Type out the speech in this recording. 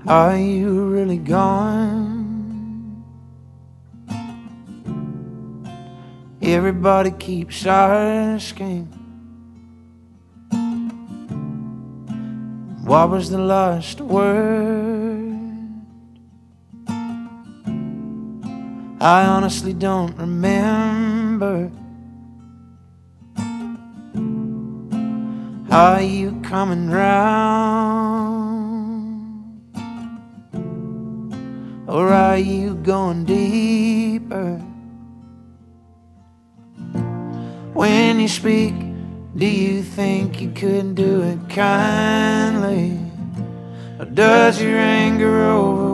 Are you really gone? Everybody keeps asking, what was the last word? I honestly don't remember. Are you coming round? Or are you going deeper? When you speak, do you think you could do it kindly? Or does your anger over